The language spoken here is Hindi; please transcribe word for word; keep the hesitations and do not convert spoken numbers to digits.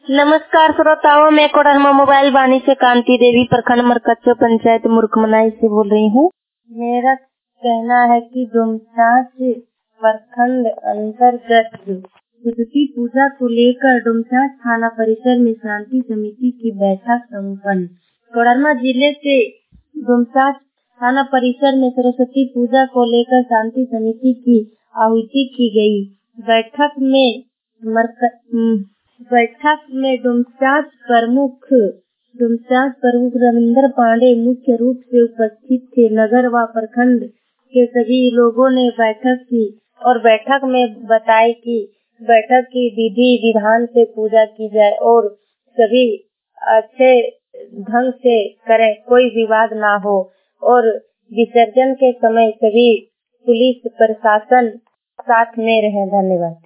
नमस्कार श्रोताओं, मैं कोडरमा मोबाइल वाणी से कांति देवी प्रखंड मरकच्चो पंचायत मुर्खमनाई से बोल रही हूँ। मेरा कहना है कि डुमचांच प्रखंड अंतर्गत सरस्वती पूजा को लेकर डुमचांच थाना परिसर में शांति समिति की बैठक संपन्न। कोडरमा जिले के डुमचांच थाना परिसर में सरस्वती पूजा को लेकर शांति समिति की आहुति की गई। बैठक में मरक बैठक में डुमचांच प्रमुख डुमचांच प्रमुख रविंद्र पांडे मुख्य रूप से उपस्थित थे। नगर व प्रखंड के सभी लोगों ने बैठक की और बैठक में बताई कि बैठक की विधि विधान से पूजा की जाए और सभी अच्छे ढंग से करें, कोई विवाद ना हो और विसर्जन के समय सभी पुलिस प्रशासन साथ में रहे। धन्यवाद।